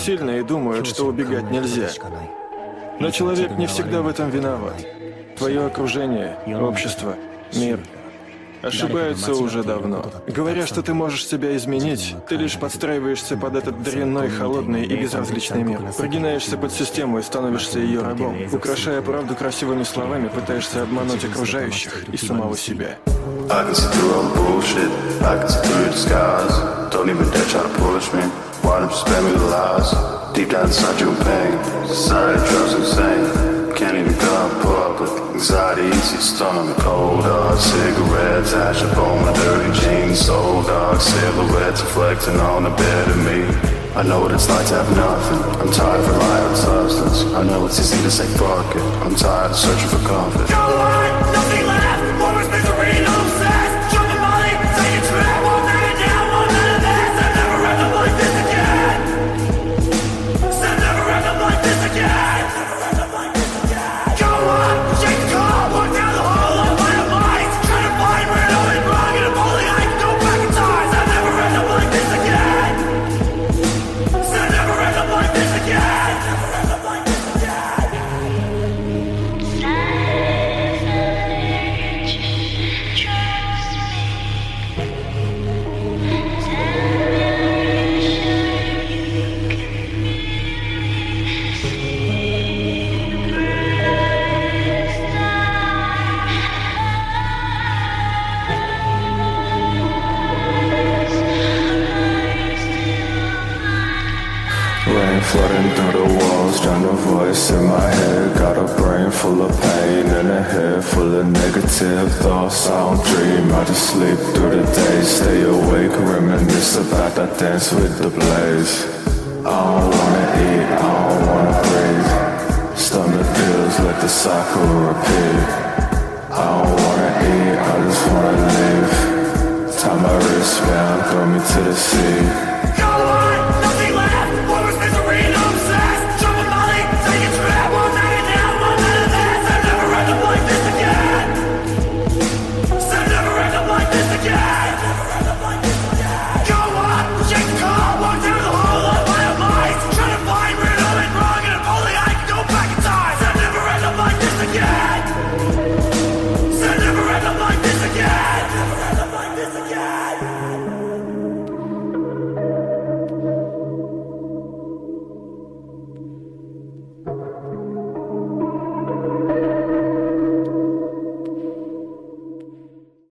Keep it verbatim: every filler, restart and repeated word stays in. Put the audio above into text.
сильно и думают, что убегать нельзя. Но человек не всегда в этом виноват. Твое окружение, общество, мир ошибаются уже давно. Говоря, что ты можешь себя изменить, ты лишь подстраиваешься под этот дрянной, холодный и безразличный мир. Прогинаешься под систему и становишься ее рабом. Украшая правду красивыми словами, пытаешься обмануть окружающих и самого себя. I can see through all the bullshit, I can see through your disguise. Don't even dare try to push me, why don't you spare me the lies? Deep down inside you in pain, society drives insane. Can't even go out in public, anxiety eats your stomach. Cold hard cigarettes, ash up on my dirty jeans. So dark silhouettes reflecting on the bed of me. I know what it's like to have nothing, I'm tired of relying on substance. I know it's easy to say fuck it, I'm tired of searching for comfort. No life, nothing left, more was misery, no obsessed. Drunk in money, take a trip, won't let it down, won't none of this. I've never end up like this again. Said never end up like this again. Never end up like this again. Go on, shake the call, walk down the hall, I'll find a light. Try to find where it all went wrong, and if only I can go back in time. I'll never end up like this again. Said never end up like this again. Never end up like this again. Rain flooding through the walls, drown the voice in my head. Got a brain full of pain and a head full of negative thoughts. I don't dream, I just sleep through the day. Stay awake, reminisce about that dance with the blaze. I don't wanna eat, I don't wanna breathe. Stomach pills, let the cycle repeat. I don't wanna eat, I just wanna live. Tie my wristband, throw me to the sea.